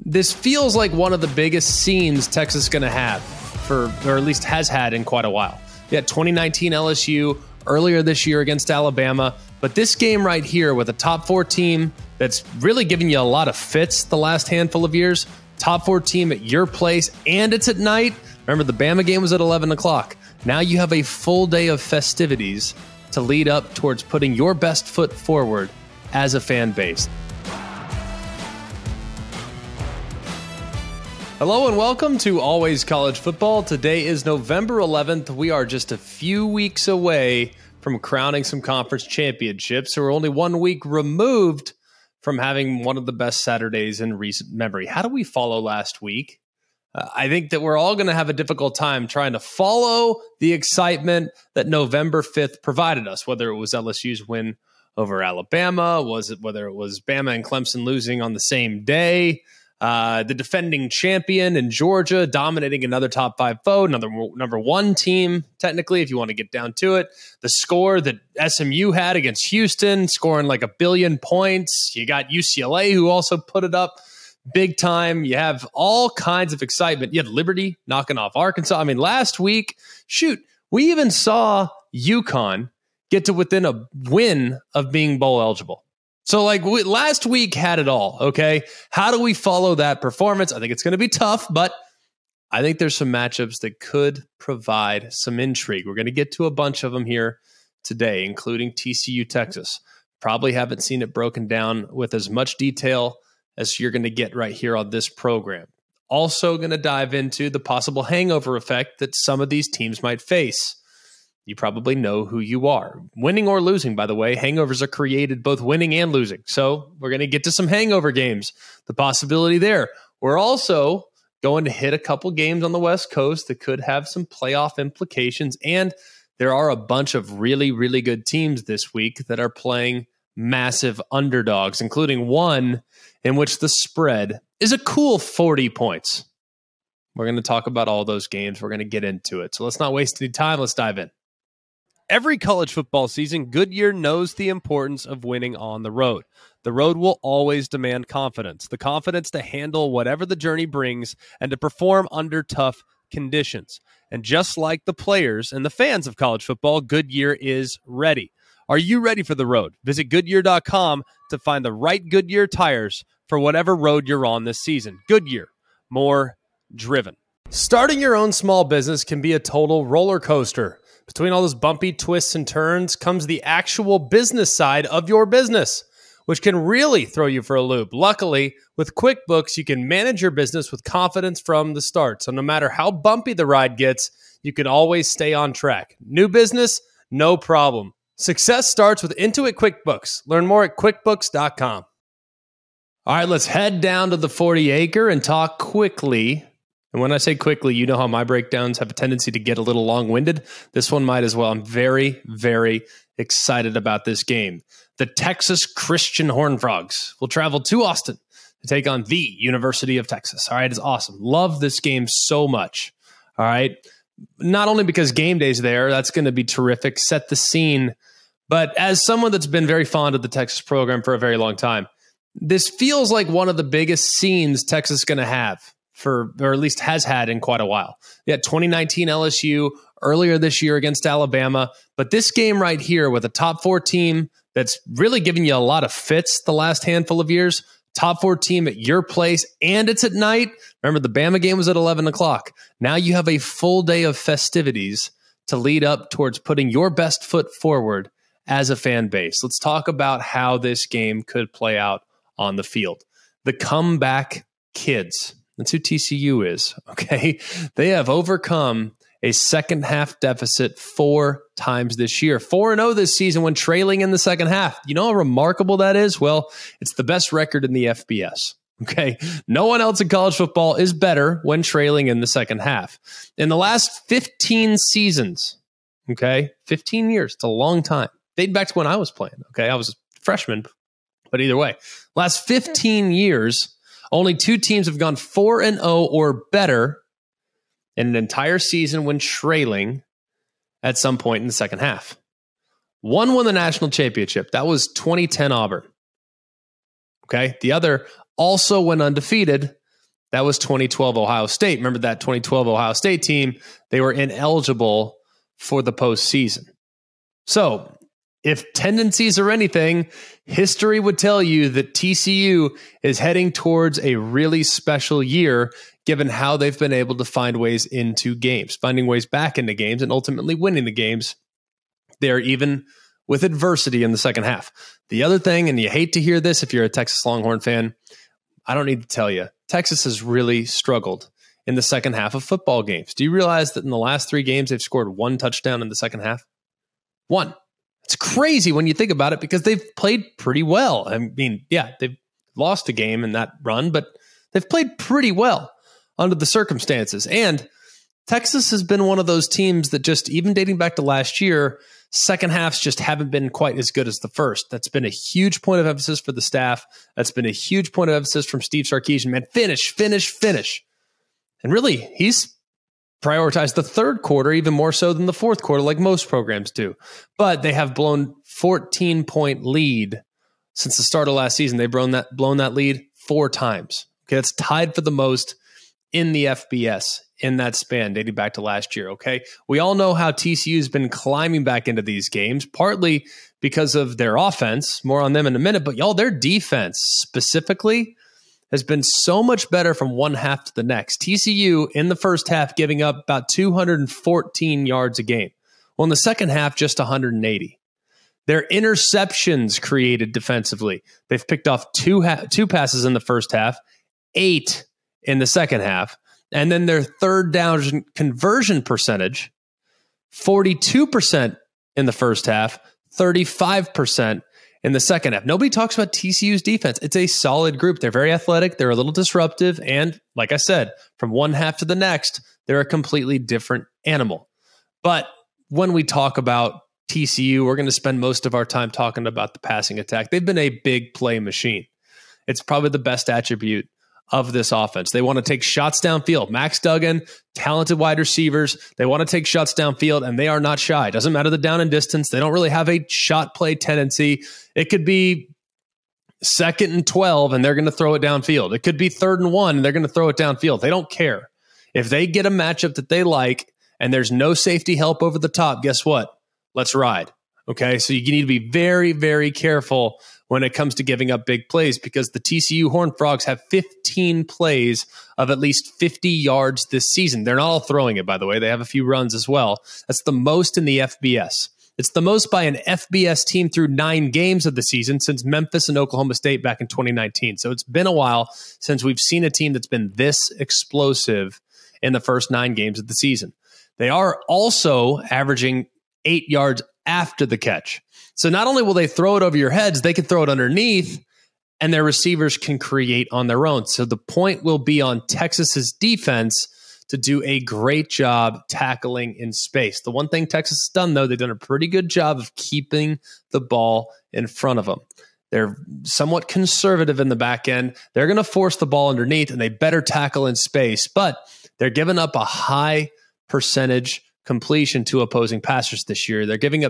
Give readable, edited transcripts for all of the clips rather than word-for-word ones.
This feels like one of the biggest scenes Texas is going to have or at least has had in quite a while. You had 2019 LSU, earlier this year against Alabama, but this game right here with a top 4 team that's really giving you a lot of fits the last handful of years, top 4 team at your place, and it's at night. Remember, the Bama game was at 11 o'clock. Now you have a full day of festivities to lead up towards putting your best foot forward as a fan base. Hello and welcome to Always College Football. Today is November 11th. We are just a few weeks away from crowning some conference championships. So we're only 1 week removed from having one of the best Saturdays in recent memory. How do we follow last week? I think that we're all going to have a difficult time trying to follow the excitement that November 5th provided us, whether it was LSU's win over Alabama, whether it was Bama and Clemson losing on the same day, the defending champion in Georgia dominating another top 5 foe, another number 1 team, technically, if you want to get down to it. The score that SMU had against Houston, scoring like 1 billion points. You got UCLA, who also put it up big time. You have all kinds of excitement. You had Liberty knocking off Arkansas. I mean, last week, we even saw UConn get to within a win of being bowl eligible. So last week had it all, okay? How do we follow that performance? I think it's going to be tough, but I think there's some matchups that could provide some intrigue. We're going to get to a bunch of them here today, including TCU, Texas. Probably haven't seen it broken down with as much detail as you're going to get right here on this program. Also going to dive into the possible hangover effect that some of these teams might face. You probably know who you are. Winning or losing, by the way, hangovers are created both winning and losing. So we're going to get to some hangover games, the possibility there. We're also going to hit a couple games on the West Coast that could have some playoff implications. And there are a bunch of really, really good teams this week that are playing massive underdogs, including one in which the spread is a cool 40 points. We're going to talk about all those games. We're going to get into it. So let's not waste any time. Let's dive in. Every college football season, Goodyear knows the importance of winning on the road. The road will always demand confidence, the confidence to handle whatever the journey brings and to perform under tough conditions. And just like the players and the fans of college football, Goodyear is ready. Are you ready for the road? Visit Goodyear.com to find the right Goodyear tires for whatever road you're on this season. Goodyear, more driven. Starting your own small business can be a total roller coaster. Between all those bumpy twists and turns comes the actual business side of your business, which can really throw you for a loop. Luckily, with QuickBooks, you can manage your business with confidence from the start. So no matter how bumpy the ride gets, you can always stay on track. New business, no problem. Success starts with Intuit QuickBooks. Learn more at QuickBooks.com. All right, let's head down to the 40 acre and talk quickly. And when I say quickly, you know how my breakdowns have a tendency to get a little long-winded. This one might as well. I'm very, very excited about this game. The Texas Christian Horned Frogs will travel to Austin to take on the University of Texas. All right, it's awesome. Love this game so much. All right. Not only because game day's there, that's going to be terrific, set the scene, but as someone that's been very fond of the Texas program for a very long time, this feels like one of the biggest scenes Texas is going to have or at least has had in quite a while. You had 2019 LSU, earlier this year against Alabama, but this game right here with a top 4 team that's really giving you a lot of fits the last handful of years, top 4 team at your place, and it's at night. Remember, the Bama game was at 11 o'clock. Now you have a full day of festivities to lead up towards putting your best foot forward as a fan base. Let's talk about how this game could play out on the field. The comeback kids. That's who TCU is, okay? They have overcome a second half deficit 4 times this year. 4-0 this season when trailing in the second half. You know how remarkable that is? Well, it's the best record in the FBS, okay? No one else in college football is better when trailing in the second half. In the last 15 seasons, okay? 15 years, it's a long time. Dating back to when I was playing, okay? I was a freshman, but either way. Last 15 years, only 2 teams have gone 4-0 or better in an entire season when trailing at some point in the second half. One won the national championship. That was 2010 Auburn. Okay. The other also went undefeated, That was 2012 Ohio State. Remember that 2012 Ohio State team? They were ineligible for the postseason. So if tendencies are anything, history would tell you that TCU is heading towards a really special year, given how they've been able to find ways into games, finding ways back into games, and ultimately winning the games there, even with adversity in the second half. The other thing, and you hate to hear this if you're a Texas Longhorn fan, I don't need to tell you, Texas has really struggled in the second half of football games. Do you realize that in the last 3 games, they've scored 1 touchdown in the second half? 1. It's crazy when you think about it because they've played pretty well. I mean, yeah, they've lost a game in that run, but they've played pretty well under the circumstances. And Texas has been one of those teams that just, even dating back to last year, second halves just haven't been quite as good as the first. That's been a huge point of emphasis for the staff. That's been a huge point of emphasis from Steve Sarkisian. Man, finish. And really, he's prioritized the third quarter even more so than the fourth quarter, like most programs do. But they have blown 14-point lead since the start of last season. They've blown that lead 4 times. Okay, that's tied for the most in the FBS in that span dating back to last year. Okay, we all know how TCU has been climbing back into these games, partly because of their offense. More on them in a minute, but y'all, their defense specifically has been so much better from one half to the next. TCU in the first half giving up about 214 yards a game. Well, in the second half, just 180. Their interceptions created defensively. They've picked off two passes in the first half, 8 in the second half. And then their third down conversion percentage, 42% in the first half, 35% in the second half. Nobody talks about TCU's defense. It's a solid group. They're very athletic. They're a little disruptive. And like I said, from one half to the next, they're a completely different animal. But when we talk about TCU, we're going to spend most of our time talking about the passing attack. They've been a big play machine. It's probably the best attribute of this offense. They want to take shots downfield. Max Duggan, talented wide receivers. They want to take shots downfield, and they are not shy. Doesn't matter the down and distance. They don't really have a shot play tendency. It could be 2nd and 12, and they're going to throw it downfield. It could be 3rd and 1, and they're going to throw it downfield. They don't care. If they get a matchup that they like, and there's no safety help over the top, guess what? Let's ride. Okay, so you need to be very, very careful when it comes to giving up big plays, because the TCU Horned Frogs have 15 plays of at least 50 yards this season. They're not all throwing it, by the way. They have a few runs as well. That's the most in the FBS. It's the most by an FBS team through 9 games of the season since Memphis and Oklahoma State back in 2019. So it's been a while since we've seen a team that's been this explosive in the first 9 games of the season. They are also averaging 8 yards after the catch. So not only will they throw it over your heads, they can throw it underneath, and their receivers can create on their own. So the point will be on Texas's defense to do a great job tackling in space. The one thing Texas has done, though, they've done a pretty good job of keeping the ball in front of them. They're somewhat conservative in the back end. They're going to force the ball underneath, and they better tackle in space, but they're giving up a high percentage completion to opposing passers this year. They're giving up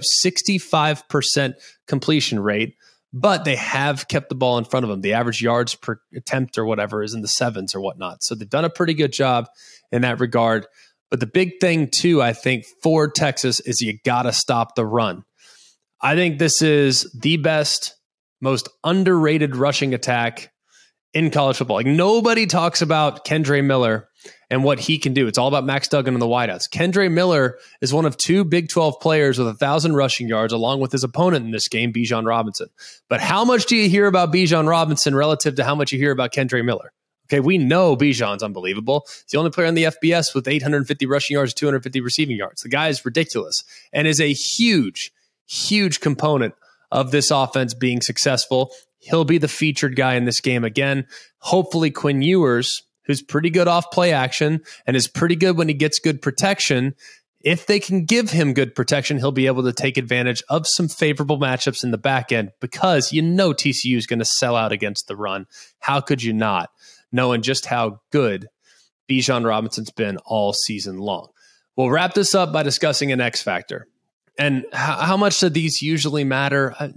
65% completion rate, but they have kept the ball in front of them. The average yards per attempt or whatever is in the 7s or whatnot. So they've done a pretty good job in that regard. But the big thing too, I think, for Texas is you got to stop the run. I think this is the best, most underrated rushing attack in college football. Like, nobody talks about Kendre Miller and what he can do. It's all about Max Duggan and the wideouts. Kendre Miller is one of 2 Big 12 players with 1,000 rushing yards, along with his opponent in this game, Bijan Robinson. But how much do you hear about Bijan Robinson relative to how much you hear about Kendre Miller? Okay, we know Bijan's unbelievable. He's the only player in the FBS with 850 rushing yards, 250 receiving yards. The guy is ridiculous and is a huge, huge component of this offense being successful. He'll be the featured guy in this game again. Hopefully Quinn Ewers, who's pretty good off play action and is pretty good when he gets good protection. If they can give him good protection, he'll be able to take advantage of some favorable matchups in the back end, because you know TCU is going to sell out against the run. How could you not, knowing just how good Bijan Robinson's been all season long? We'll wrap this up by discussing an X factor. And how much do these usually matter?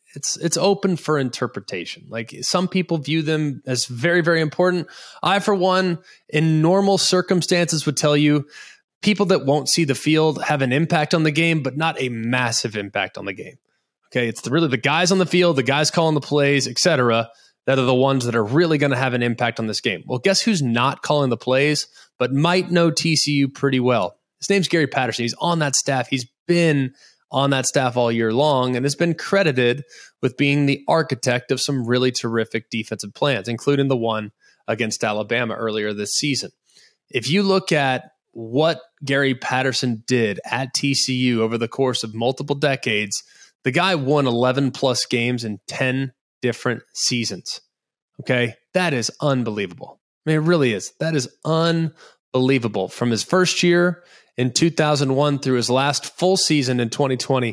it's open for interpretation. Like some people view them as very, very important. I, for one, in normal circumstances would tell you people that won't see the field have an impact on the game, but not a massive impact on the game. Okay, it's really the guys on the field, the guys calling the plays, etc., that are the ones that are really going to have an impact on this game. Well, guess who's not calling the plays, but might know TCU pretty well? His name's Gary Patterson. He's on that staff. He's been on that staff all year long and has been credited with being the architect of some really terrific defensive plans, including the one against Alabama earlier this season. If you look at what Gary Patterson did at TCU over the course of multiple decades, the guy won 11 plus games in 10 different seasons. Okay, that is unbelievable. I mean, it really is. That is unbelievable. From his first year in 2001 through his last full season in 2020,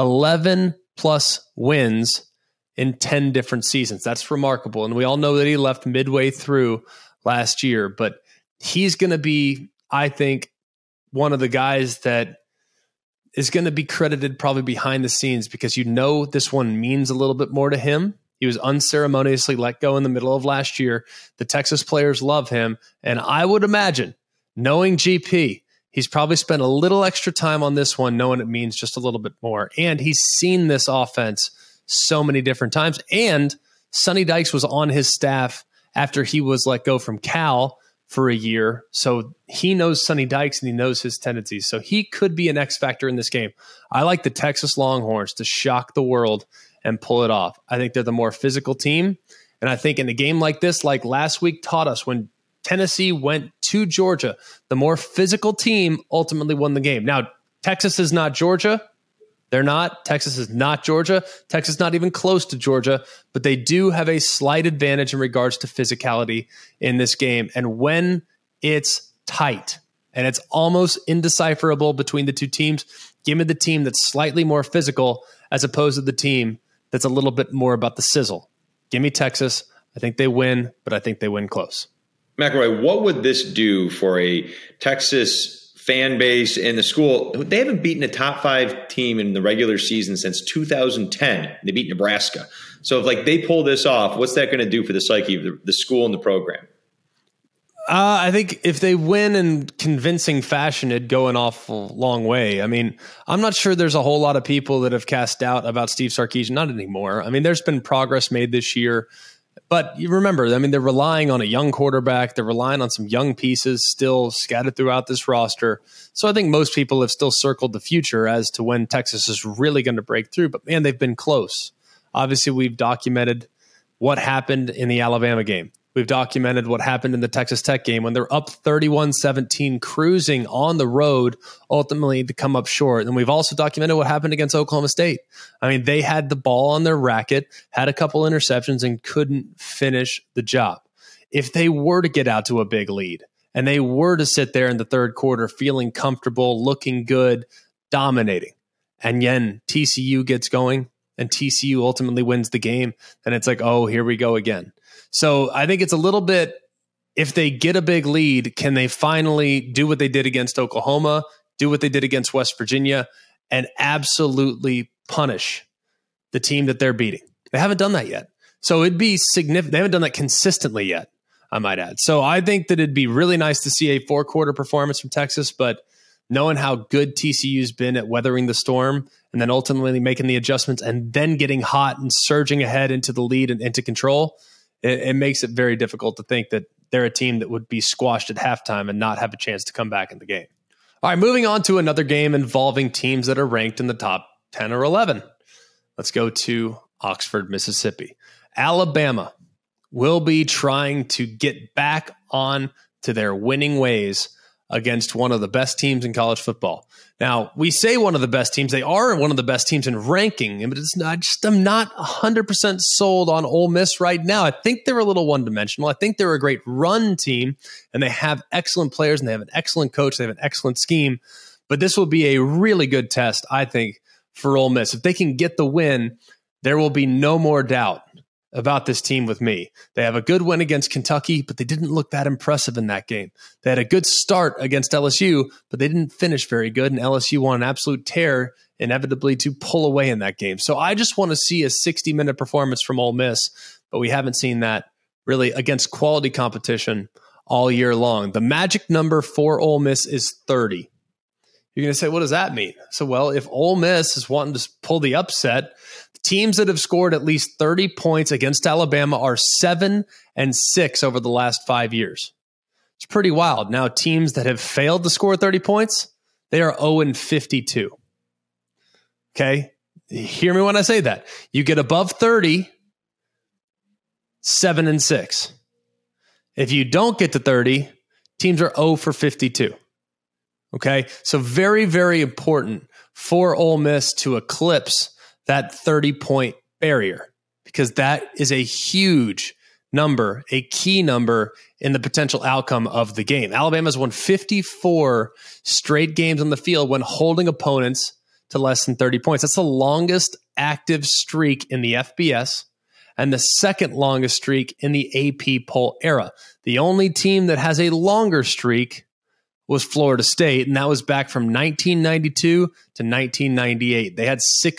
11 plus wins in 10 different seasons. That's remarkable. And we all know that he left midway through last year, but he's going to be, I think, one of the guys that is going to be credited probably behind the scenes because this one means a little bit more to him. He was unceremoniously let go in the middle of last year. The Texas players love him. And I would imagine, knowing GP, he's probably spent a little extra time on this one, knowing it means just a little bit more. And he's seen this offense so many different times. And Sonny Dykes was on his staff after he was let go from Cal for a year. So he knows Sonny Dykes and he knows his tendencies. So he could be an X factor in this game. I like the Texas Longhorns to shock the world and pull it off. I think they're the more physical team. And I think in a game like this, like last week taught us when Tennessee went to Georgia, the more physical team ultimately won the game. Now, Texas is not Georgia. They're not. Texas is not Georgia. Texas is not even close to Georgia, but they do have a slight advantage in regards to physicality in this game. And when it's tight and it's almost indecipherable between the two teams, give me the team that's slightly more physical as opposed to the team that's a little bit more about the sizzle. Give me Texas. I think they win, but I think they win close. McElroy, what would this do for a Texas fan base and the school? They haven't beaten a top 5 team in the regular season since 2010. They beat Nebraska. So if they pull this off, what's that going to do for the psyche of the school and the program? I think if they win in convincing fashion, it'd go an awful long way. I mean, I'm not sure there's a whole lot of people that have cast doubt about Steve Sarkisian. Not anymore. I mean, there's been progress made this year. But you remember, I mean, they're relying on a young quarterback. They're relying on some young pieces still scattered throughout this roster. So I think most people have still circled the future as to when Texas is really going to break through. But, man, they've been close. Obviously, we've documented what happened in the Alabama game. We've documented what happened in the Texas Tech game when they're up 31-17, cruising on the road, ultimately to come up short. And we've also documented what happened against Oklahoma State. I mean, they had the ball on their racket, had a couple interceptions, and couldn't finish the job. If they were to get out to a big lead and they were to sit there in the third quarter feeling comfortable, looking good, dominating, and then TCU gets going and TCU ultimately wins the game, then it's like, oh, here we go again. So I think it's a little bit, if they get a big lead, can they finally do what they did against Oklahoma, do what they did against West Virginia, and absolutely punish the team that they're beating? They haven't done that yet. So it'd be significant. They haven't done that consistently yet, I might add. So I think that it'd be really nice to see a 4-quarter performance from Texas, but knowing how good TCU's been at weathering the storm and then ultimately making the adjustments and then getting hot and surging ahead into the lead and into control, it makes it very difficult to think that they're a team that would be squashed at halftime and not have a chance to come back in the game. All right, moving on to another game involving teams that are ranked in the top 10 or 11. Let's go to Oxford, Mississippi. Alabama will be trying to get back on to their winning ways against one of the best teams in college football. Now, we say one of the best teams. They are one of the best teams in ranking, but it's not. I'm not 100% sold on Ole Miss right now. I think they're a little one-dimensional. I think they're a great run team, and they have excellent players, and they have an excellent coach. They have an excellent scheme. But this will be a really good test, I think, for Ole Miss. If they can get the win, there will be no more doubt about this team with me. They have a good win against Kentucky, but they didn't look that impressive in that game. They had a good start against LSU, but they didn't finish very good, and LSU won an absolute tear, inevitably to pull away in that game. So I just want to see a 60-minute performance from Ole Miss, but we haven't seen that really against quality competition all year long. The magic number for Ole Miss is 30. You're going to say, what does that mean? So, well, if Ole Miss is wanting to pull the upset, teams that have scored at least 30 points against Alabama are 7-6 over the last 5 years. It's pretty wild. Now, teams that have failed to score 30 points, they are 0-52. Okay? Hear me when I say that. You get above 30, 7-6. If you don't get to 30, teams are 0-52. Okay? So very, very important for Ole Miss to eclipse that 30-point barrier, because that is a huge number, a key number in the potential outcome of the game. Alabama's won 54 straight games on the field when holding opponents to less than 30 points. That's the longest active streak in the FBS and the second longest streak in the AP poll era. The only team that has a longer streak was Florida State, and that was back from 1992 to 1998. They had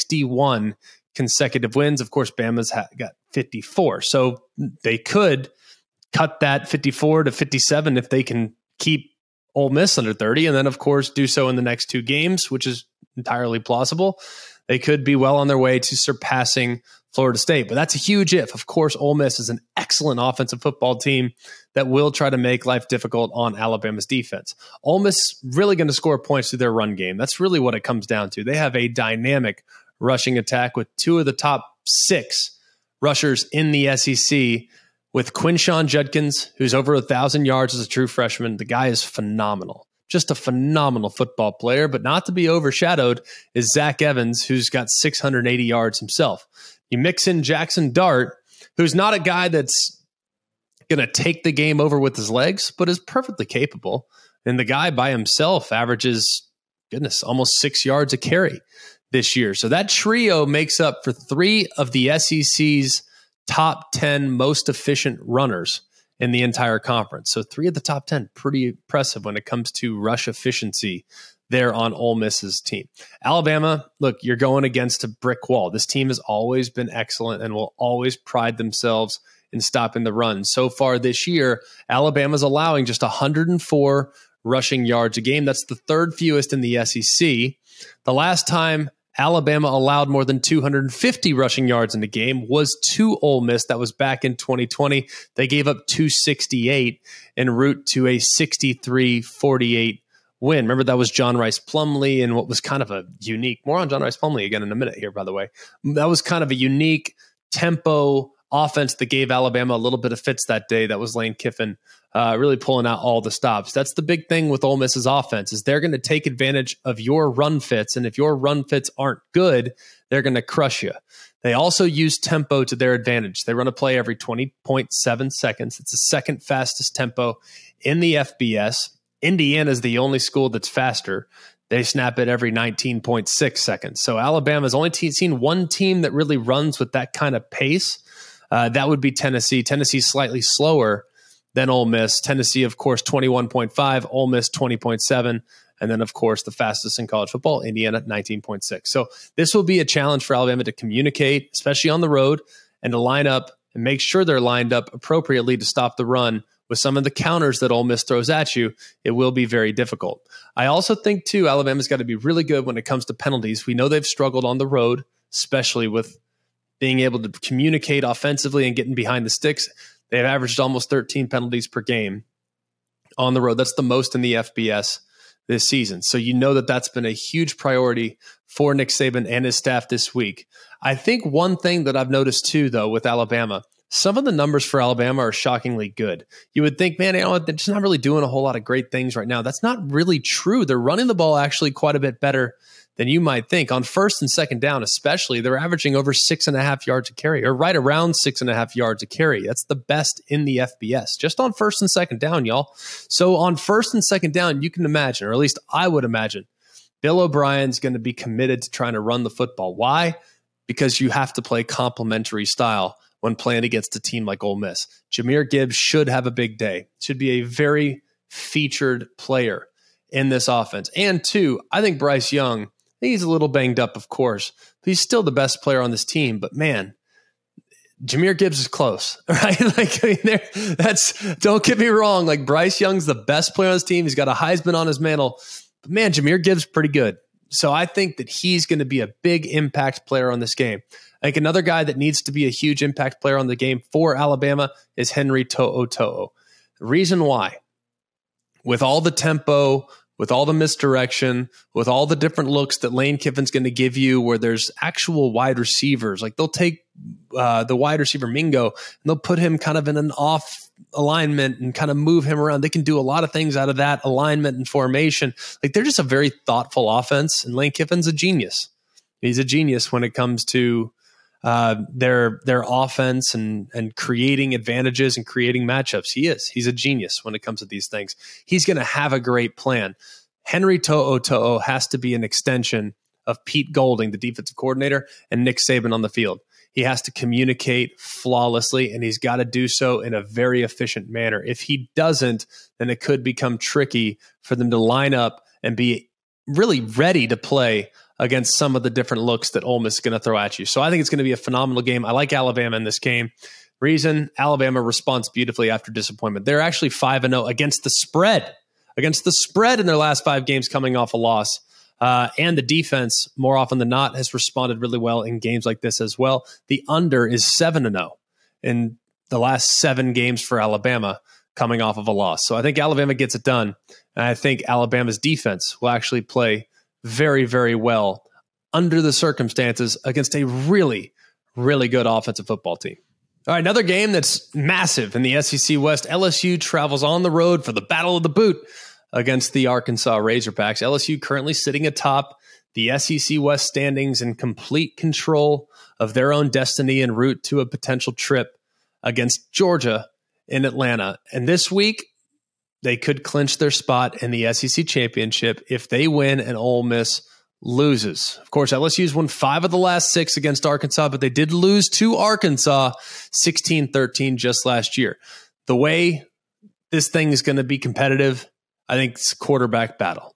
61 consecutive wins. Of course, Bama's got 54. So they could cut that 54 to 57 if they can keep Ole Miss under 30, and then, of course, do so in the next two games, which is entirely plausible. They could be well on their way to surpassing Florida State, but that's a huge if. Of course, Ole Miss is an excellent offensive football team that will try to make life difficult on Alabama's defense. Ole Miss really going to score points through their run game. That's really what it comes down to. They have a dynamic rushing attack with two of the top 6 rushers in the SEC, with Quinshon Judkins, who's over 1,000 yards as a true freshman. The guy is phenomenal. Just a phenomenal football player, but not to be overshadowed is Zach Evans, who's got 680 yards himself. You mix in Jackson Dart, who's not a guy that's going to take the game over with his legs, but is perfectly capable. And the guy by himself averages, almost 6 yards a carry this year. So that trio makes up for 3 of the SEC's top 10 most efficient runners in the entire conference. So 3 of the top 10, pretty impressive when it comes to rush efficiency there on Ole Miss's team. Alabama, look, you're going against a brick wall. This team has always been excellent and will always pride themselves in stopping the run. So far this year, Alabama's allowing just 104 rushing yards a game. That's the 3rd fewest in the SEC. The last time Alabama allowed more than 250 rushing yards in the game was to Ole Miss. That was back in 2020. They gave up 268 en route to a 63-48 win. Remember, that was John Rice Plumlee and what was kind of a unique, more on John Rice Plumlee again in a minute here, by the way. That was kind of a unique tempo offense that gave Alabama a little bit of fits that day. That was Lane Kiffin really pulling out all the stops. That's the big thing with Ole Miss's offense, is they're going to take advantage of your run fits. And if your run fits aren't good, they're going to crush you. They also use tempo to their advantage. They run a play every 20.7 seconds. It's the second fastest tempo in the FBS. Indiana is the only school that's faster. They snap it every 19.6 seconds. So Alabama's only seen one team that really runs with that kind of pace. That would be Tennessee. Tennessee's slightly slower than Ole Miss. Tennessee, of course, 21.5, Ole Miss 20.7, and then, of course, the fastest in college football, Indiana 19.6. So this will be a challenge for Alabama to communicate, especially on the road, and to line up and make sure they're lined up appropriately to stop the run. With some of the counters that Ole Miss throws at you, it will be very difficult. I also think, too, Alabama's got to be really good when it comes to penalties. We know they've struggled on the road, especially with being able to communicate offensively and getting behind the sticks. They've averaged almost 13 penalties per game on the road. That's the most in the FBS this season. So you know that that's been a huge priority for Nick Saban and his staff this week. I think one thing that I've noticed, too, though, with Alabama, some of the numbers for Alabama are shockingly good. You would think, man, they're just not really doing a whole lot of great things right now. That's not really true. They're running the ball actually quite a bit better than you might think. On first and second down especially, they're averaging over 6.5 yards a carry, or right around 6.5 yards a carry. That's the best in the FBS, just on first and second down, y'all. So on first and second down, you can imagine, or at least I would imagine, Bill O'Brien's going to be committed to trying to run the football. Why? Because you have to play complementary style when playing against a team like Ole Miss. Jahmyr Gibbs should have a big day. Should be a very featured player in this offense. And two, I think Bryce Young, he's a little banged up, of course, but he's still the best player on this team. But man, Jahmyr Gibbs is close, right? Don't get me wrong. Like, Bryce Young's the best player on this team. He's got a Heisman on his mantle, but man, Jahmyr Gibbs is pretty good. So I think that he's going to be a big impact player on this game. I think another guy that needs to be a huge impact player on the game for Alabama is Henry To'oTo'o. The reason why, with all the tempo, with all the misdirection, with all the different looks that Lane Kiffin's going to give you, where there's actual wide receivers, like they'll take the wide receiver Mingo and they'll put him kind of in an off alignment and kind of move him around. They can do a lot of things out of that alignment and formation. Like, they're just a very thoughtful offense, and Lane Kiffin's a genius. He's a genius when it comes to their offense and creating advantages and creating matchups. He's a genius when it comes to these things. He's going to have a great plan. Henry To'oTo'o has to be an extension of Pete Golding, the defensive coordinator, and Nick Saban on the field. He has to communicate flawlessly, and he's got to do so in a very efficient manner. If he doesn't, then it could become tricky for them to line up and be really ready to play against some of the different looks that Ole Miss is going to throw at you. So I think it's going to be a phenomenal game. I like Alabama in this game. Reason, Alabama responds beautifully after disappointment. They're actually 5-0 against the spread. Against the spread in their last 5 games, coming off a loss. And the defense, more often than not, has responded really well in games like this as well. The under is 7-0 in the last 7 games for Alabama, coming off of a loss. So I think Alabama gets it done. And I think Alabama's defense will actually play very, very well under the circumstances against a really, really good offensive football team. All right, another game that's massive in the SEC West. LSU travels on the road for the Battle of the Boot against the Arkansas Razorbacks. LSU currently sitting atop the SEC West standings, in complete control of their own destiny en route to a potential trip against Georgia in Atlanta. And this week, they could clinch their spot in the SEC championship if they win and Ole Miss loses. Of course, LSU's won 5 of the last 6 against Arkansas, but they did lose to Arkansas 16-13 just last year. The way this thing is going to be competitive, I think it's a quarterback battle.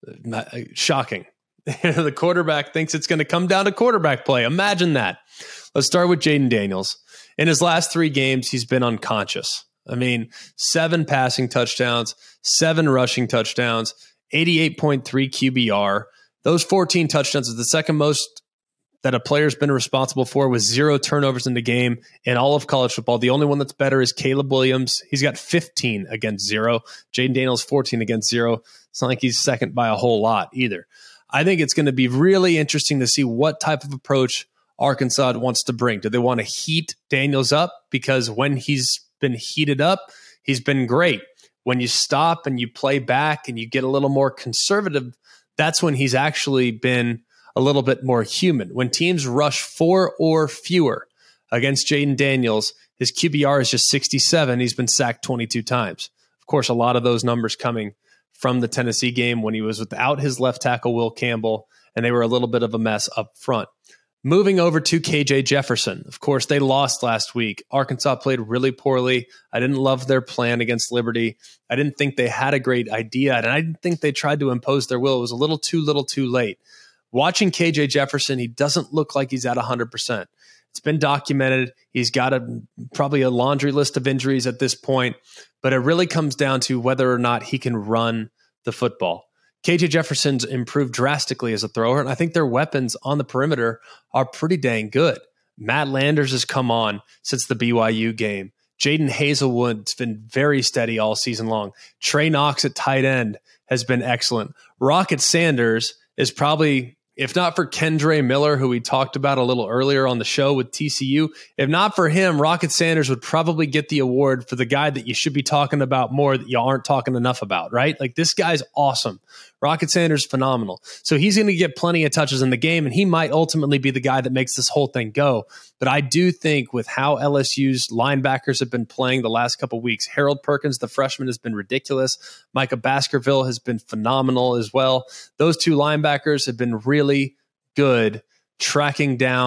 Shocking. The quarterback thinks it's going to come down to quarterback play. Imagine that. Let's start with Jayden Daniels. In his last 3 games, he's been unconscious. I mean, 7 passing touchdowns, 7 rushing touchdowns, 88.3 QBR. Those 14 touchdowns is the second most that a player's been responsible for, with 0 turnovers in the game in all of college football. The only one that's better is Caleb Williams. He's got 15 against 0. Jayden Daniels, 14 against 0. It's not like he's second by a whole lot either. I think it's going to be really interesting to see what type of approach Arkansas wants to bring. Do they want to heat Daniels up? Because when he's been heated up, he's been great. When you stop and you play back and you get a little more conservative, that's when he's actually been a little bit more human. When teams rush 4 or fewer against Jayden Daniels, his QBR is just 67. He's been sacked 22 times. Of course, a lot of those numbers coming from the Tennessee game when he was without his left tackle, Will Campbell, and they were a little bit of a mess up front. Moving over to KJ Jefferson. Of course, they lost last week. Arkansas played really poorly. I didn't love their plan against Liberty. I didn't think they had a great idea, and I didn't think they tried to impose their will. It was a little too late. Watching KJ Jefferson, he doesn't look like he's at 100%. It's been documented. He's got probably a laundry list of injuries at this point, but it really comes down to whether or not he can run the football. KJ Jefferson's improved drastically as a thrower, and I think their weapons on the perimeter are pretty dang good. Matt Landers has come on since the BYU game. Jaden Hazelwood's been very steady all season long. Trey Knox at tight end has been excellent. Rocket Sanders is probably, if not for Kendre Miller, who we talked about a little earlier on the show with TCU, if not for him, Rocket Sanders would probably get the award for the guy that you should be talking about more that you aren't talking enough about, right? Like, this guy's awesome. Rocket Sanders, phenomenal. So he's going to get plenty of touches in the game, and he might ultimately be the guy that makes this whole thing go. But I do think with how LSU's linebackers have been playing the last couple of weeks, Harold Perkins, the freshman, has been ridiculous. Micah Baskerville has been phenomenal as well. Those 2 linebackers have been really good tracking down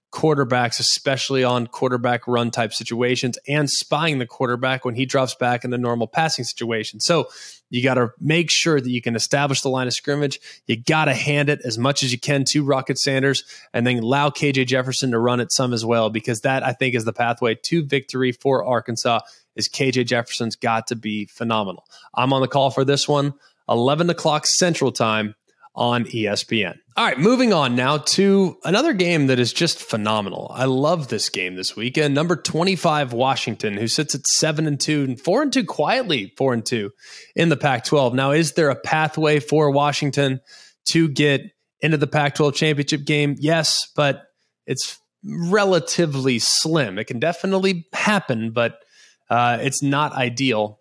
quarterbacks, especially on quarterback run type situations, and spying the quarterback when he drops back in a normal passing situation. So you got to make sure that you can establish the line of scrimmage. You got to hand it as much as you can to Rocket Sanders, and then allow KJ Jefferson to run it some as well, because that, I think, is the pathway to victory for Arkansas. Is KJ Jefferson's got to be phenomenal. I'm on the call for this one, 11 o'clock Central Time on ESPN. All right, moving on now to another game that is just phenomenal. I love this game this weekend. Number 25 Washington, who sits at 7-2 and 4-2 quietly, 4-2 in the Pac-12. Now, is there a pathway for Washington to get into the Pac-12 championship game? Yes, but it's relatively slim. It can definitely happen, but it's not ideal.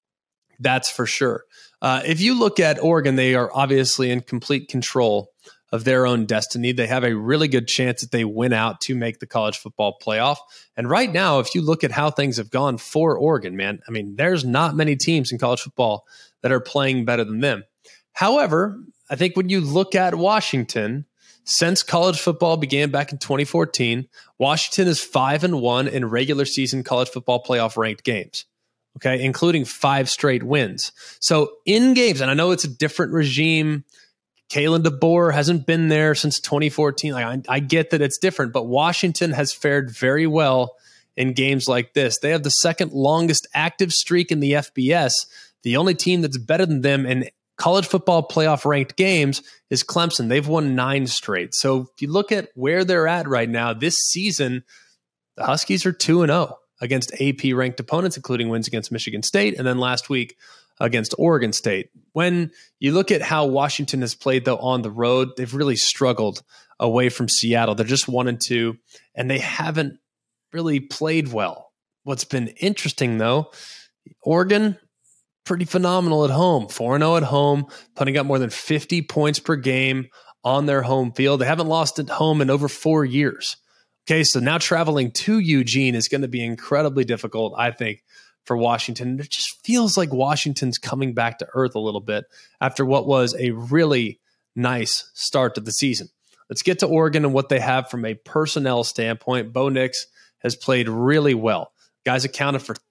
That's for sure. If you look at Oregon, they are obviously in complete control of their own destiny. They have a really good chance that they win out to make the college football playoff. And right now, if you look at how things have gone for Oregon, man, I mean, there's not many teams in college football that are playing better than them. However, I think when you look at Washington, since college football began back in 2014, Washington is 5-1 in regular season college football playoff ranked games. Okay, including 5 straight wins. So in games, and I know it's a different regime. Kalen DeBoer hasn't been there since 2014. I get that it's different, but Washington has fared very well in games like this. They have the second longest active streak in the FBS. The only team that's better than them in college football playoff ranked games is Clemson. They've won 9 straight. So if you look at where they're at right now, this season, the Huskies are 2-0. Against AP-ranked opponents, including wins against Michigan State, and then last week against Oregon State. When you look at how Washington has played, though, on the road, they've really struggled away from Seattle. They're just 1-2, and they haven't really played well. What's been interesting, though, Oregon, pretty phenomenal at home. 4-0 at home, putting up more than 50 points per game on their home field. They haven't lost at home in over 4 years. Okay, so now traveling to Eugene is going to be incredibly difficult, I think, for Washington. It just feels like Washington's coming back to earth a little bit after what was a really nice start to the season. Let's get to Oregon and what they have from a personnel standpoint. Bo Nix has played really well. Guys accounted for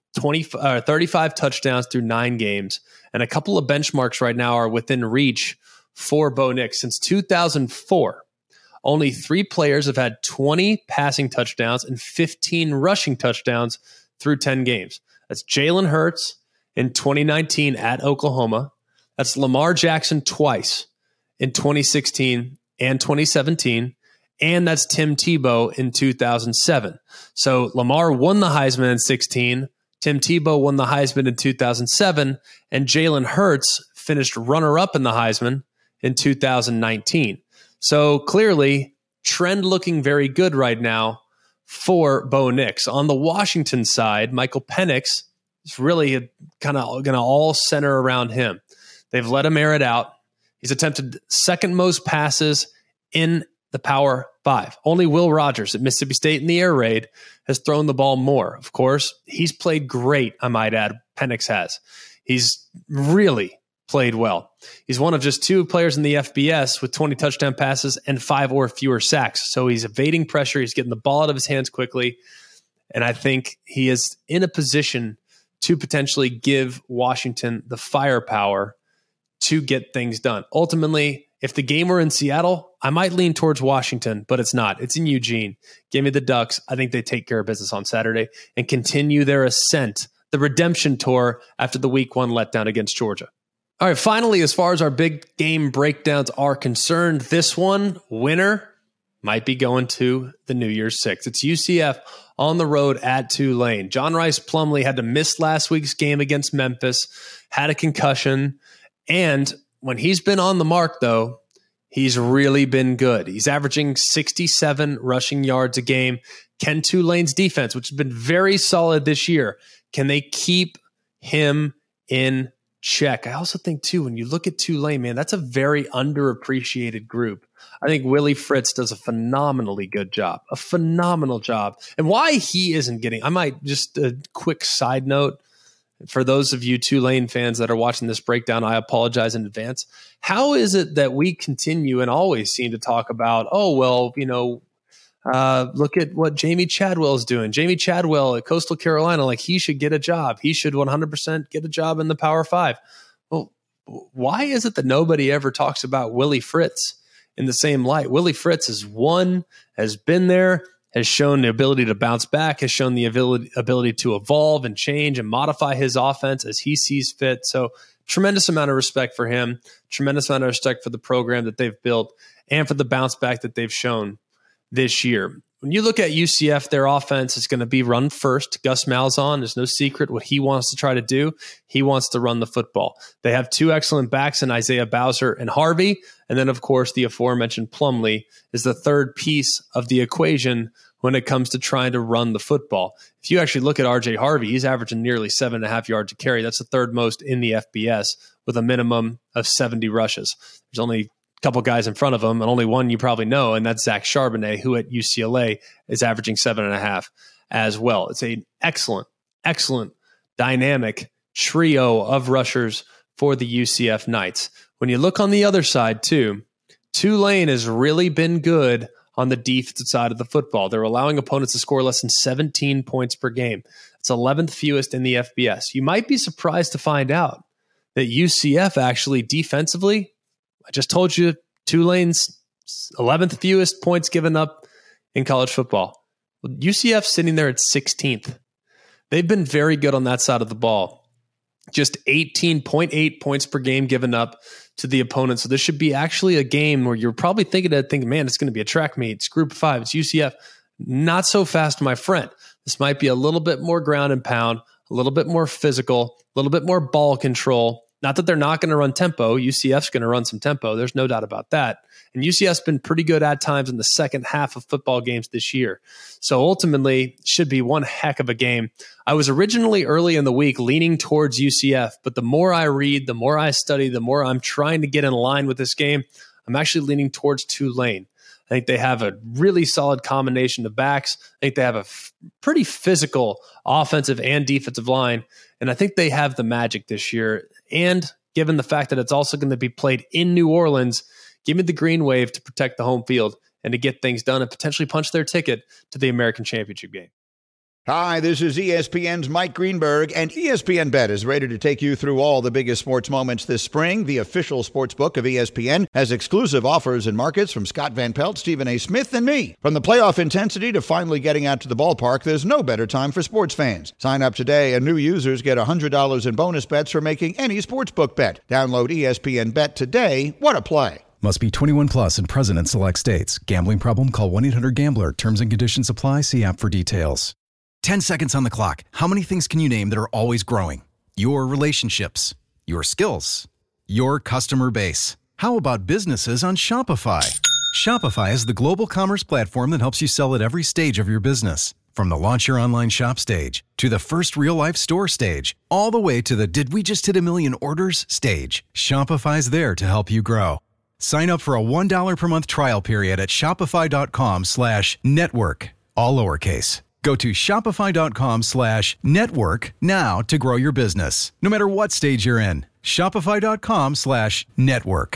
35 touchdowns through 9 games, and a couple of benchmarks right now are within reach for Bo Nix. Since 2004, only 3 players have had 20 passing touchdowns and 15 rushing touchdowns through 10 games. That's Jalen Hurts in 2019 at Oklahoma. That's Lamar Jackson twice in 2016 and 2017. And that's Tim Tebow in 2007. So Lamar won the Heisman in 16. Tim Tebow won the Heisman in 2007. And Jalen Hurts finished runner-up in the Heisman in 2019. So clearly, trend looking very good right now for Bo Nix. On the Washington side, Michael Penix is really kind of going to all center around him. They've let him air it out. He's attempted second most passes in the Power 5. Only Will Rogers at Mississippi State in the air raid has thrown the ball more. Of course, he's played great, I might add. Penix has. He's really played well. He's one of just 2 players in the FBS with 20 touchdown passes and 5 or fewer sacks. So he's evading pressure. He's getting the ball out of his hands quickly. And I think he is in a position to potentially give Washington the firepower to get things done. Ultimately, if the game were in Seattle, I might lean towards Washington, but it's not. It's in Eugene. Give me the Ducks. I think they take care of business on Saturday and continue their ascent, the redemption tour after the week 1 letdown against Georgia. All right, finally, as far as our big game breakdowns are concerned, this one, winner, might be going to the New Year's Six. It's UCF on the road at Tulane. John Rice Plumlee had to miss last week's game against Memphis, had a concussion, and when he's been on the mark, though, he's really been good. He's averaging 67 rushing yards a game. Can Tulane's defense, which has been very solid this year, can they keep him in check? I also think, too, when you look at Tulane, man, that's a very underappreciated group. I think Willie Fritz does a phenomenally good job, a phenomenal job. And why he isn't getting, I might just a quick side note for those of you Tulane fans that are watching this breakdown, I apologize in advance. How is it that we continue and always seem to talk about, oh, well, you know, Look at what Jamie Chadwell is doing. Jamie Chadwell at Coastal Carolina, like he should get a job. He should 100% get a job in the Power Five. Well, why is it that nobody ever talks about Willie Fritz in the same light? Willie Fritz has won, has been there, has shown the ability to bounce back, has shown the ability to evolve and change and modify his offense as he sees fit. So tremendous amount of respect for him, tremendous amount of respect for the program that they've built and for the bounce back that they've shown this year. When you look at UCF, their offense is going to be run first. Gus Malzahn, there's no secret what he wants to try to do. He wants to run the football. They have two excellent backs in Isaiah Bowser and Harvey. And then, of course, the aforementioned Plumlee is the third piece of the equation when it comes to trying to run the football. If you actually look at RJ Harvey, he's averaging nearly 7.5 yards a carry. That's the third most in the FBS with a minimum of 70 rushes. There's only couple guys in front of him, and only one you probably know, and that's Zach Charbonnet, who at UCLA is averaging 7.5 as well. It's an excellent, dynamic trio of rushers for the UCF Knights. When you look on the other side, too, Tulane has really been good on the defensive side of the football. They're allowing opponents to score less than 17 points per game. It's 11th fewest in the FBS. You might be surprised to find out that UCF actually defensively, I just told you, Tulane's 11th fewest points given up in college football. Well, UCF's sitting there at 16th. They've been very good on that side of the ball. Just 18.8 points per game given up to the opponent. So this should be actually a game where you're probably thinking, man, it's going to be a track meet. It's Group of 5. It's UCF. Not so fast, my friend. This might be a little bit more ground and pound, a little bit more physical, a little bit more ball control. Not that they're not going to run tempo. UCF's going to run some tempo. There's no doubt about that. And UCF's been pretty good at times in the second half of football games this year. So ultimately, it should be one heck of a game. I was originally early in the week leaning towards UCF, but the more I read, the more I study, the more I'm trying to get in line with this game, I'm actually leaning towards Tulane. I think they have a really solid combination of backs. I think they have a pretty physical offensive and defensive line. And I think they have the magic this year. And given the fact that it's also going to be played in New Orleans, give me the green wave to protect the home field and to get things done and potentially punch their ticket to the American Championship game. Hi, this is ESPN's Mike Greenberg, and ESPN Bet is ready to take you through all the biggest sports moments this spring. The official sports book of ESPN has exclusive offers and markets from Scott Van Pelt, Stephen A. Smith, and me. From the playoff intensity to finally getting out to the ballpark, there's no better time for sports fans. Sign up today, and new users get $100 in bonus bets for making any sportsbook bet. Download ESPN Bet today. What a play. Must be 21 plus and present in select states. Gambling problem? Call 1-800-GAMBLER. Terms and conditions apply. See app for details. 10 seconds on the clock. How many things can you name that are always growing? Your relationships, your skills, your customer base. How about businesses on Shopify? Shopify is the global commerce platform that helps you sell at every stage of your business. From the launch your online shop stage, to the first real-life store stage, all the way to the did we just hit a million orders stage. Shopify's there to help you grow. Sign up for a $1 per month trial period at shopify.com/network, all lowercase. Go to shopify.com/network now to grow your business. No matter what stage you're in, shopify.com/network.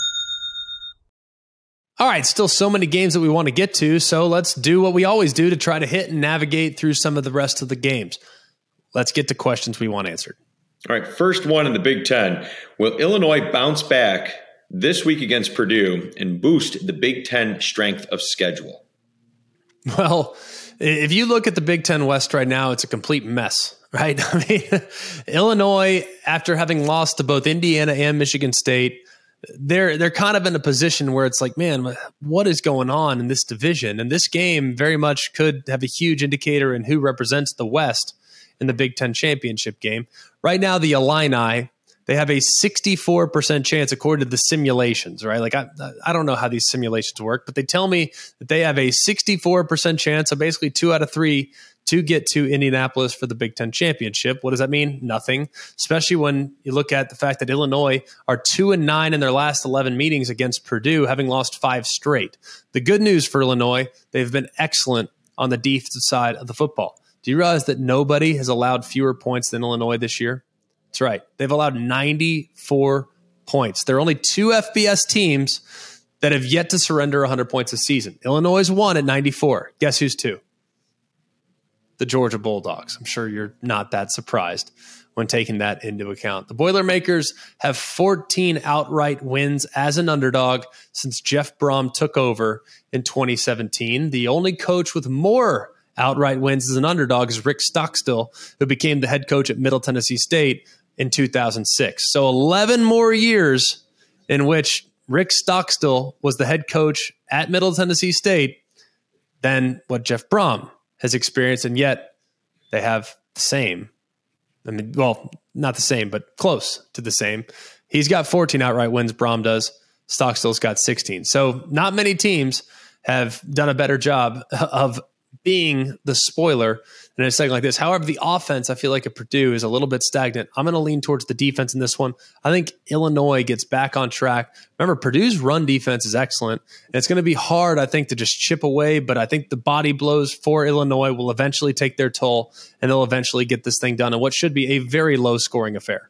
All right, still so many games that we want to get to, so let's do what we always do to try to hit and navigate through some of the rest of the games. Let's get to questions we want answered. All right, first one in the Big Ten. Will Illinois bounce back this week against Purdue and boost the Big Ten strength of schedule? Well, if you look at the Big Ten West right now, it's a complete mess, right? I mean, Illinois, after having lost to both Indiana and Michigan State, they're kind of in a position where it's like, man, what is going on in this division? And this game very much could have a huge indicator in who represents the West in the Big Ten championship game. Right now, the Illini, they have a 64% chance according to the simulations, right? Like I don't know how these simulations work, but they tell me that they have a 64% chance, so basically 2 out of 3, to get to Indianapolis for the Big Ten championship. What does that mean? Nothing, especially when you look at the fact that Illinois are 2-9 in their last 11 meetings against Purdue, having lost 5 straight. The good news for Illinois, they've been excellent on the defensive side of the football. Do you realize that nobody has allowed fewer points than Illinois this year? That's right. They've allowed 94 points. There are only 2 FBS teams that have yet to surrender 100 points a season. Illinois won at 94. Guess who's 2? The Georgia Bulldogs. I'm sure you're not that surprised when taking that into account. The Boilermakers have 14 outright wins as an underdog since Jeff Brom took over in 2017. The only coach with more outright wins as an underdog is Rick Stockstill, who became the head coach at Middle Tennessee State in 2006. So 11 more years in which Rick Stockstill was the head coach at Middle Tennessee State than what Jeff Brom has experienced, and yet they have the same. I mean, well, not the same, but close to the same. He's got 14 outright wins, Brom does. Stockstill's got 16. So not many teams have done a better job of being the spoiler in a segment like this. However, the offense, I feel like at Purdue, is a little bit stagnant. I'm going to lean towards the defense in this one. I think Illinois gets back on track. Remember, Purdue's run defense is excellent. And it's going to be hard, I think, to just chip away, but I think the body blows for Illinois will eventually take their toll, and they'll eventually get this thing done in what should be a very low-scoring affair.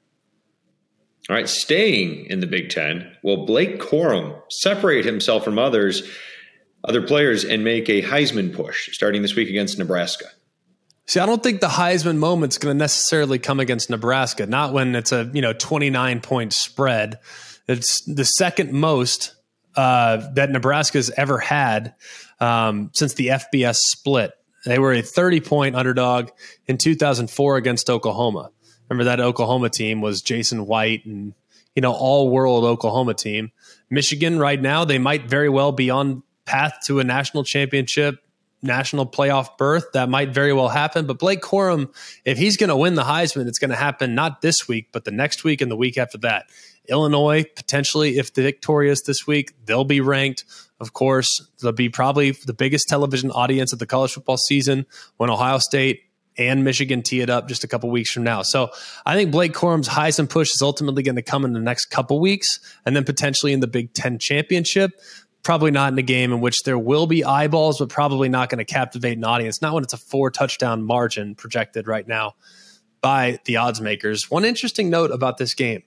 All right, staying in the Big Ten, will Blake Corum separate himself from other players and make a Heisman push starting this week against Nebraska? See, I don't think the Heisman moment's going to necessarily come against Nebraska, not when it's a 29-point spread. It's the second most that Nebraska's ever had since the FBS split. They were a 30-point underdog in 2004 against Oklahoma. Remember that Oklahoma team was Jason White and all-world Oklahoma team. Michigan right now, they might very well be on path to a national championship, national playoff berth. That might very well happen. But Blake Corum, if he's going to win the Heisman, it's going to happen not this week, but the next week and the week after that. Illinois, potentially, if they're victorious this week, they'll be ranked. Of course, they'll be probably the biggest television audience of the college football season when Ohio State and Michigan tee it up just a couple weeks from now. So I think Blake Corum's Heisman push is ultimately going to come in the next couple weeks, and then potentially in the Big Ten championship. Probably not in a game in which there will be eyeballs, but probably not going to captivate an audience. Not when it's a 4-touchdown margin projected right now by the odds makers. One interesting note about this game,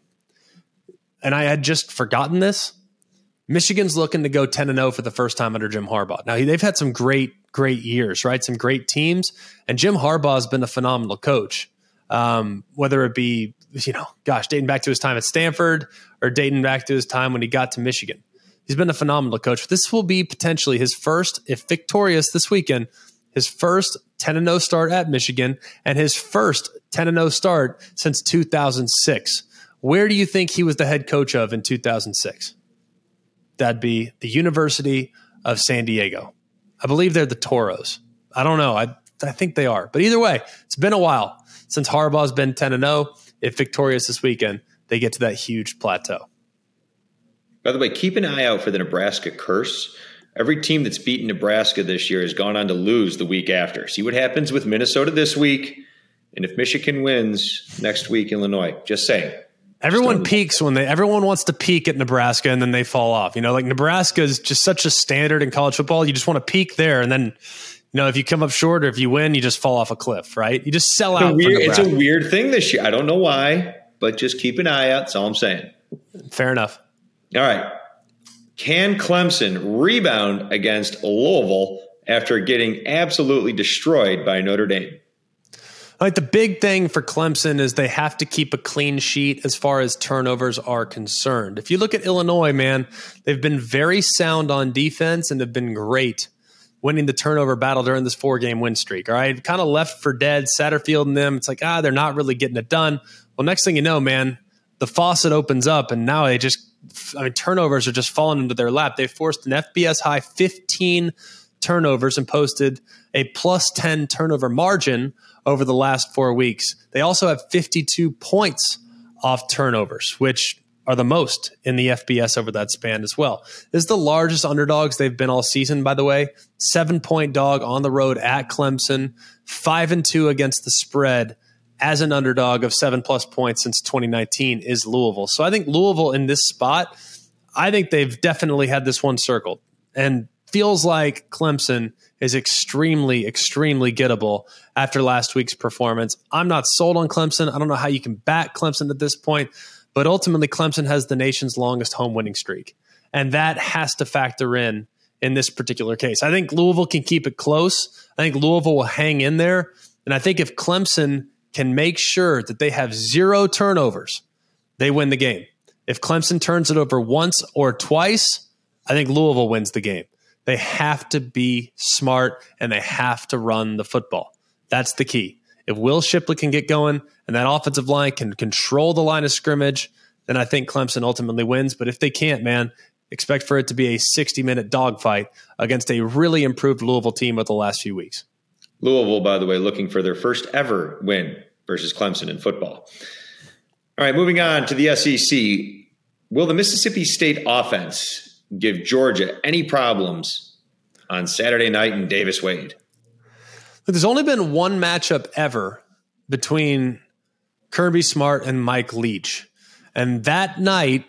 and I had just forgotten this, Michigan's looking to go 10-0 for the first time under Jim Harbaugh. Now, they've had some great years, right? Some great teams, and Jim Harbaugh has been a phenomenal coach. Whether it be, dating back to his time at Stanford or dating back to his time when he got to Michigan. He's been a phenomenal coach. This will be potentially his first, if victorious this weekend, his first 10-0 start at Michigan and his first 10-0 start since 2006. Where do you think he was the head coach of in 2006? That'd be the University of San Diego. I believe they're the Toros. I don't know. I think they are. But either way, it's been a while since Harbaugh's been 10-0. If victorious this weekend, they get to that huge plateau. By the way, keep an eye out for the Nebraska curse. Every team that's beaten Nebraska this year has gone on to lose the week after. See what happens with Minnesota this week, and if Michigan wins next week, Illinois. Just saying. Everyone peaks everyone wants to peak at Nebraska and then they fall off. Like Nebraska is just such a standard in college football. You just want to peak there, and then if you come up short or if you win, you just fall off a cliff, right? You just sell out. It's a weird thing this year. I don't know why, but just keep an eye out. That's all I'm saying. Fair enough. All right. Can Clemson rebound against Louisville after getting absolutely destroyed by Notre Dame? The big thing for Clemson is they have to keep a clean sheet as far as turnovers are concerned. If you look at Illinois, man, they've been very sound on defense and have been great winning the turnover battle during this 4-game win streak. All right. Kind of left for dead, Satterfield and them. It's like, they're not really getting it done. Well, next thing you know, man, the faucet opens up and now turnovers are just falling into their lap. They forced an FBS high 15 turnovers and posted a plus 10 turnover margin over the last 4 weeks. They also have 52 points off turnovers, which are the most in the FBS over that span as well. This is the largest underdogs they've been all season, by the way. 7-point dog on the road at Clemson, 5-2 against the spread as an underdog of 7+ points since 2019 is Louisville. So I think Louisville in this spot, I think they've definitely had this one circled, and feels like Clemson is extremely, extremely gettable after last week's performance. I'm not sold on Clemson. I don't know how you can back Clemson at this point, but ultimately Clemson has the nation's longest home winning streak. And that has to factor in this particular case. I think Louisville can keep it close. I think Louisville will hang in there. And I think if Clemson can make sure that they have 0 turnovers, they win the game. If Clemson turns it over once or twice, I think Louisville wins the game. They have to be smart and they have to run the football. That's the key. If Will Shipley can get going and that offensive line can control the line of scrimmage, then I think Clemson ultimately wins. But if they can't, man, expect for it to be a 60-minute dogfight against a really improved Louisville team of the last few weeks. Louisville, by the way, looking for their first ever win versus Clemson in football. All right, moving on to the SEC. Will the Mississippi State offense give Georgia any problems on Saturday night in Davis-Wade? There's only been one matchup ever between Kirby Smart and Mike Leach. And that night,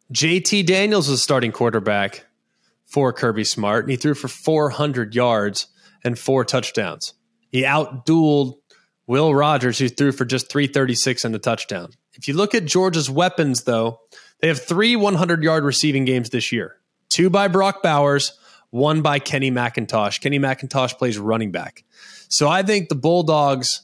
JT Daniels was starting quarterback for Kirby Smart, and he threw for 400 yards and 4 touchdowns. He outdueled Will Rogers, who threw for just 336 and a touchdown. If you look at Georgia's weapons, though, they have 3 100-yard receiving games this year. 2 by Brock Bowers, 1 by Kenny McIntosh. Kenny McIntosh plays running back. So I think the Bulldogs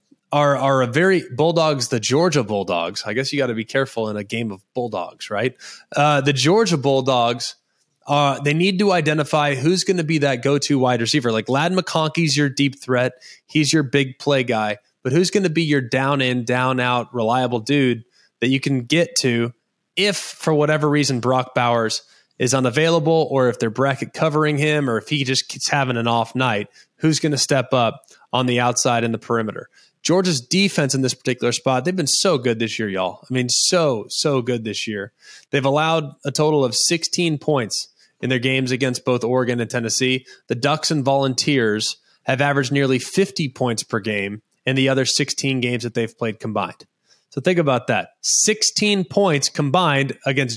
are a very Bulldogs, the Georgia Bulldogs. I guess you got to be careful in a game of Bulldogs, right? The Georgia Bulldogs, they need to identify who's going to be that go-to wide receiver. Like Ladd McConkey's your deep threat. He's your big play guy. But who's going to be your down in, down out, reliable dude that you can get to if, for whatever reason, Brock Bowers is unavailable, or if they're bracket covering him, or if he just keeps having an off night, who's going to step up on the outside and the perimeter? Georgia's defense in this particular spot, they've been so good this year, y'all. I mean, so good this year. They've allowed a total of 16 points in their games against both Oregon and Tennessee. The Ducks and Volunteers have averaged nearly 50 points per game in the other 16 games that they've played combined. So think about that. 16 points combined against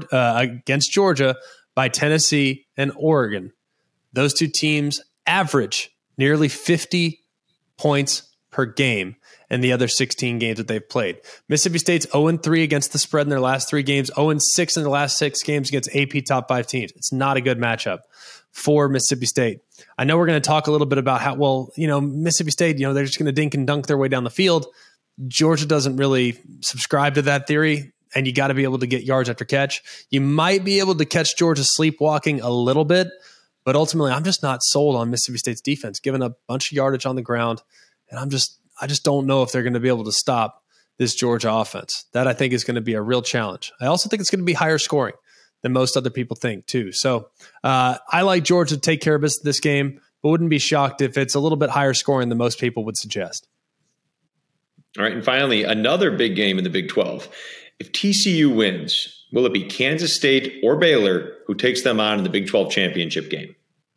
Georgia by Tennessee and Oregon. Those two teams average nearly 50 points per game in the other 16 games that they've played. Mississippi State's 0-3 against the spread in their last 3 games, 0-6 in the last 6 games against AP top 5 teams. It's not a good matchup for Mississippi State. I know we're going to talk a little bit about how, Mississippi State, they're just going to dink and dunk their way down the field. Georgia doesn't really subscribe to that theory, and you got to be able to get yards after catch. You might be able to catch Georgia sleepwalking a little bit, but ultimately I'm just not sold on Mississippi State's defense, giving a bunch of yardage on the ground. And I just don't know if they're going to be able to stop this Georgia offense. That I think is going to be a real challenge. I also think it's going to be higher scoring than most other people think too. So I like Georgia to take care of this game, but wouldn't be shocked if it's a little bit higher scoring than most people would suggest. All right, and finally, another big game in the Big 12. If TCU wins, will it be Kansas State or Baylor who takes them on in the Big 12 championship game?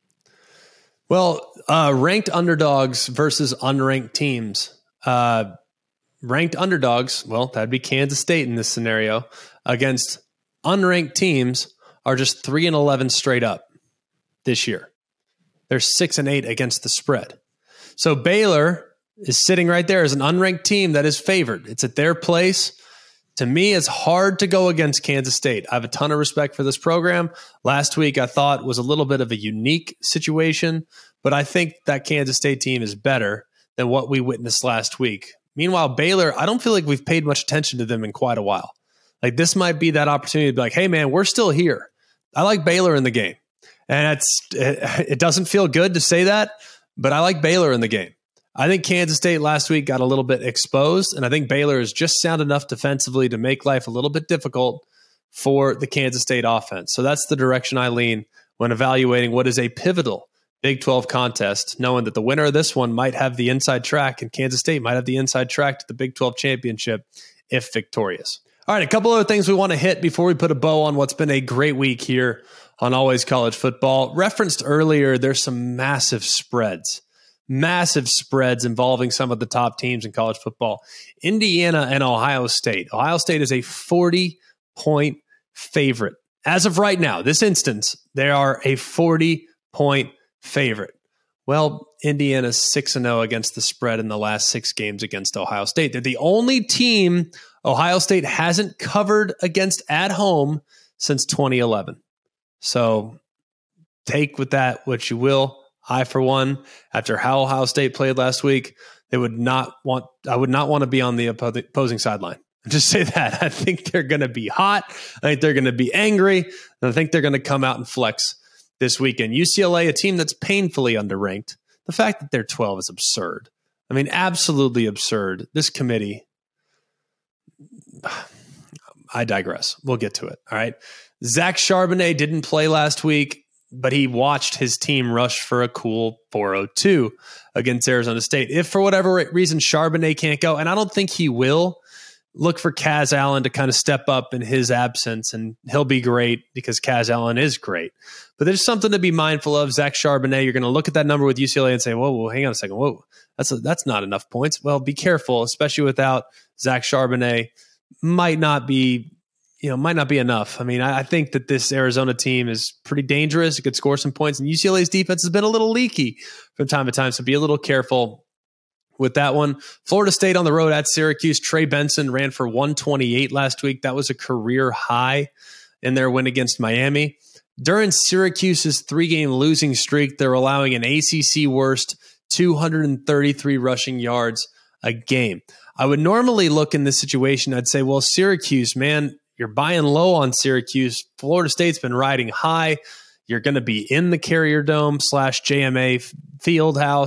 Well, ranked underdogs versus unranked teams. Ranked underdogs, well, that'd be Kansas State in this scenario, against unranked teams are just 3-11 straight up this year. They're 6-8 against the spread. So Baylor is sitting right there as an unranked team that is favored. It's at their place. To me, it's hard to go against Kansas State. I have a ton of respect for this program. Last week, I thought was a little bit of a unique situation, but I think that Kansas State team is better than what we witnessed last week. Meanwhile, Baylor, I don't feel like we've paid much attention to them in quite a while. Like this might be that opportunity to be like, hey man, we're still here. I like Baylor in the game. And it doesn't feel good to say that, but I like Baylor in the game. I think Kansas State last week got a little bit exposed, and I think Baylor is just sound enough defensively to make life a little bit difficult for the Kansas State offense. So that's the direction I lean when evaluating what is a pivotal Big 12 contest, knowing that the winner of this one might have the inside track, and Kansas State might have the inside track to the Big 12 championship if victorious. All right, a couple other things we want to hit before we put a bow on what's been a great week here on Always College Football. Referenced earlier, there's some massive spreads involving some of the top teams in college football. Indiana and Ohio State. Ohio State is a 40-point favorite. As of right now, this instance, they are a 40-point favorite. Well, Indiana's 6-0 against the spread in the last 6 games against Ohio State. They're the only team Ohio State hasn't covered against at home since 2011. So take with that what you will. I, for one, after how Ohio State played last week, I would not want to be on the opposing sideline. Just say that. I think they're going to be hot. I think they're going to be angry. And I think they're going to come out and flex this weekend. UCLA, a team that's painfully underranked. The fact that they're 12 is absurd. I mean, absolutely absurd. This committee, I digress. We'll get to it. All right. Zach Charbonnet didn't play last week, but he watched his team rush for a cool 402 against Arizona State. If for whatever reason Charbonnet can't go, and I don't think he will, look for Kaz Allen to kind of step up in his absence, and he'll be great because Kaz Allen is great. But there's something to be mindful of. Zach Charbonnet, you're going to look at that number with UCLA and say, whoa, hang on a second. Whoa, that's not enough points. Well, be careful, especially without Zach Charbonnet. Might not be enough. I mean, I think that this Arizona team is pretty dangerous. It could score some points, and UCLA's defense has been a little leaky from time to time, so be a little careful with that one. Florida State on the road at Syracuse. Trey Benson ran for 128 last week. That was a career high in their win against Miami. During Syracuse's 3-game losing streak, they're allowing an ACC worst 233 rushing yards a game. I would normally look in this situation, I'd say, well, Syracuse, man, you're buying low on Syracuse. Florida State's been riding high. You're going to be in the Carrier Dome / JMA Fieldhouse,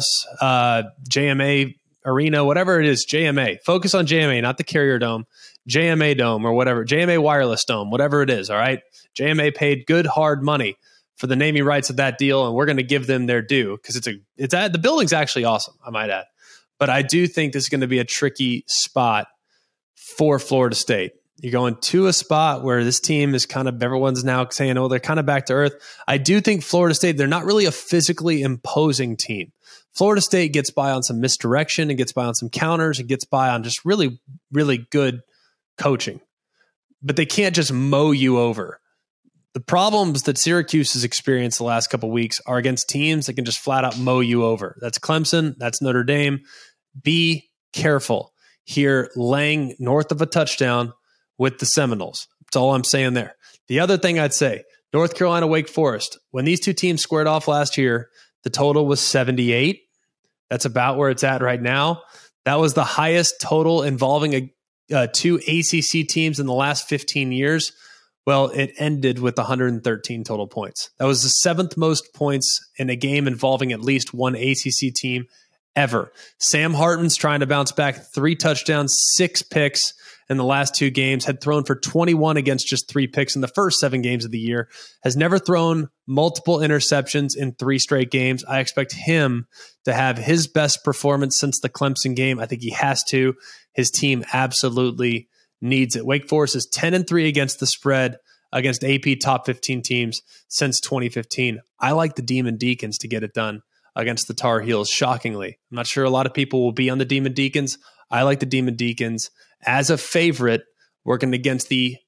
JMA Arena, whatever it is, JMA. Focus on JMA, not the Carrier Dome, JMA Dome or whatever, JMA Wireless Dome, whatever it is, all right? JMA paid good, hard money for the naming rights of that deal, and we're going to give them their due because the building's actually awesome, I might add. But I do think this is going to be a tricky spot for Florida State. You're going to a spot where this team is kind of, everyone's now saying, oh, they're kind of back to earth. I do think Florida State, they're not really a physically imposing team. Florida State gets by on some misdirection and gets by on some counters and gets by on just really, really good coaching. But they can't just mow you over. The problems that Syracuse has experienced the last couple of weeks are against teams that can just flat out mow you over. That's Clemson. That's Notre Dame. Be careful here, laying north of a touchdown with the Seminoles. That's all I'm saying there. The other thing I'd say, North Carolina, Wake Forest. When these two teams squared off last year, the total was 78. That's about where it's at right now. That was the highest total involving two ACC teams in the last 15 years. Well, it ended with 113 total points. That was the 7th most points in a game involving at least one ACC team ever. Sam Hartman's trying to bounce back, 3 touchdowns, 6 picks in the last 2 games, had thrown for 21 against just 3 picks in the first 7 games of the year, has never thrown multiple interceptions in 3 straight games. I expect him to have his best performance since the Clemson game. I think he has to. His team absolutely needs it. Wake Forest is 10-3 against the spread against AP top 15 teams since 2015. I like the Demon Deacons to get it done against the Tar Heels, shockingly. I'm not sure a lot of people will be on the Demon Deacons. I like the Demon Deacons as a favorite working against the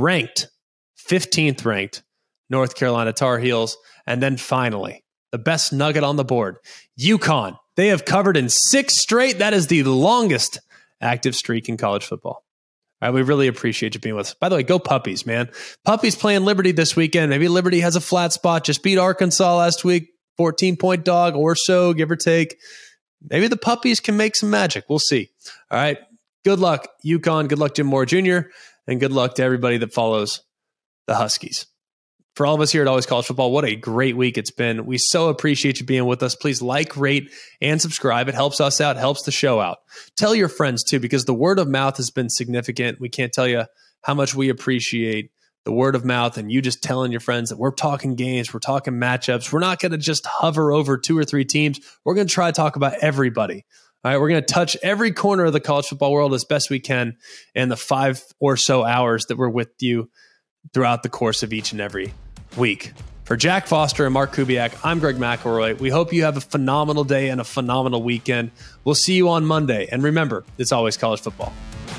15th ranked North Carolina Tar Heels. And then finally, the best nugget on the board, UConn. They have covered in 6 straight. That is the longest active streak in college football. All right, we really appreciate you being with us. By the way, go Puppies, man. Puppies playing Liberty this weekend. Maybe Liberty has a flat spot. Just beat Arkansas last week. 14-point dog or so, give or take. Maybe the Puppies can make some magic. We'll see. All right. Good luck, UConn. Good luck, Jim Moore Jr. And good luck to everybody that follows the Huskies. For all of us here at Always College Football, what a great week it's been. We so appreciate you being with us. Please like, rate, and subscribe. It helps us out, helps the show out. Tell your friends, too, because the word of mouth has been significant. We can't tell you how much we appreciate the word of mouth and you just telling your friends that we're talking games, we're talking matchups. We're not going to just hover over 2 or 3 teams. We're going to try to talk about everybody. All right, we're going to touch every corner of the college football world as best we can in the 5 or so hours that we're with you throughout the course of each and every week. For Jack Foster and Mark Kubiak, I'm Greg McElroy. We hope you have a phenomenal day and a phenomenal weekend. We'll see you on Monday. And remember, it's always college football.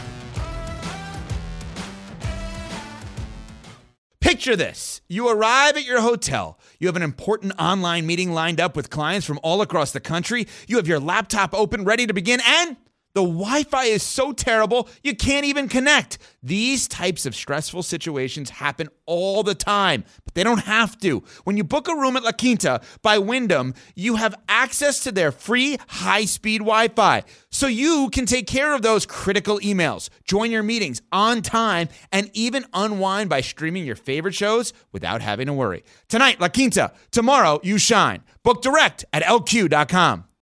Picture this. You arrive at your hotel. You have an important online meeting lined up with clients from all across the country. You have your laptop open, ready to begin, and The Wi-Fi is so terrible, you can't even connect. These types of stressful situations happen all the time, but they don't have to. When you book a room at La Quinta by Wyndham, you have access to their free high-speed Wi-Fi, so you can take care of those critical emails, join your meetings on time, and even unwind by streaming your favorite shows without having to worry. Tonight, La Quinta. Tomorrow, you shine. Book direct at LQ.com.